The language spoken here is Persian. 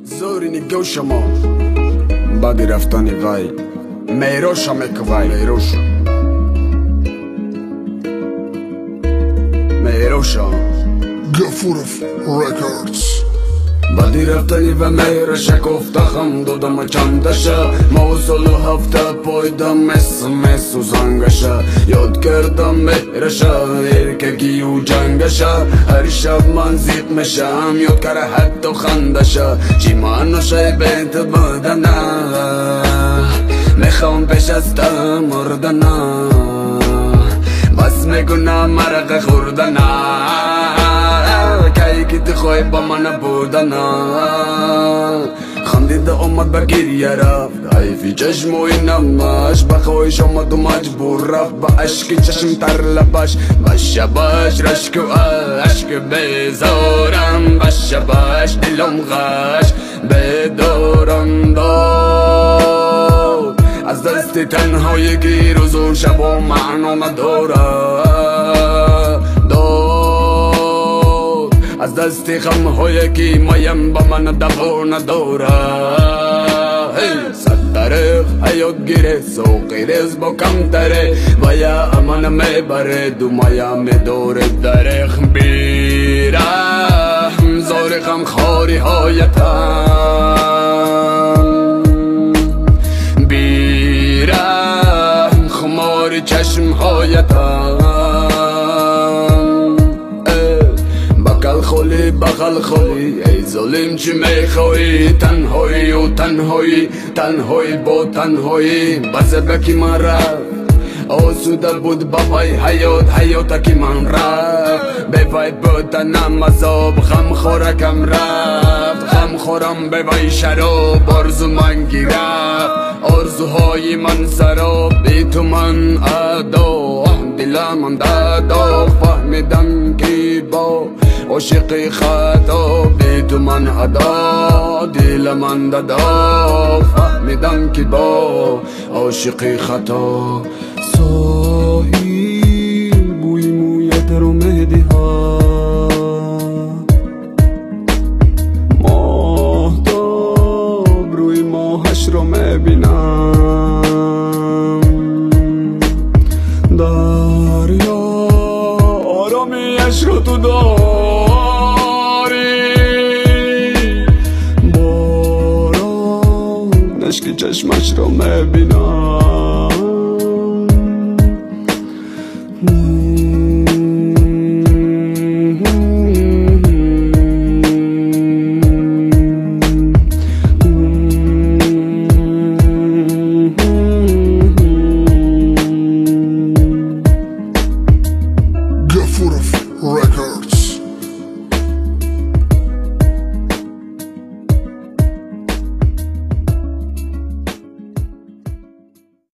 زوری نگو شما بعدی رفتنی وای میروشا مکوای میروشا Gafurov Records. بعدی رفتنی و میروشا گفتخم دودم چندشا موصول هفته پایدم مثل زنگشا یاد کردم میروشا ارکگی و جنگشا هر شب من زیق میشم یاد کرده حتی خندشا چی منوشه بیت بدنه میخوام پیش از تا مردنه بس میگونم مرق خوردنه که که تخوای با من بودنه خندیده اومد به گریه رفت حیفی چشم و اینمش بخوایش اومد و مجبور رفت با عشق چشم تر لبش بشبش رشک و عشق بزارم بشبش دلم غش بدارم داد از دست تنهایی روز و شب و معنا نداره از دست غم هایی که مایم با من دوا نداره صد طریق حیات گیره سوقی ریز با کم تره و یا امان میبره دو مایا میدوره درخ بیرم زار غم خاری هایتم بیرم خمار چشم هایتم خولی بغل خولی ای ظالم چی میخوایی تنهایی و تنهایی با تنهایی بس بکی من رفت آسوده بود بابای حیات که من رفت بوای بودنم عذاب غم خورکم رفت غم خورم بوای شراب آرزو من گرفت آرزوهای من سراب بی تو من ادا دلم من دادا فهمیدم که با عاشقی خطا بی تو من ادا دل من دادا فهمیدم که با عاشقی خطا ساحل بوی مویت رو مهدی ها ماهتاب روی ماهش رو میبینم دریا آرامیش رو تو داری باران اشک چشمش رو میبینم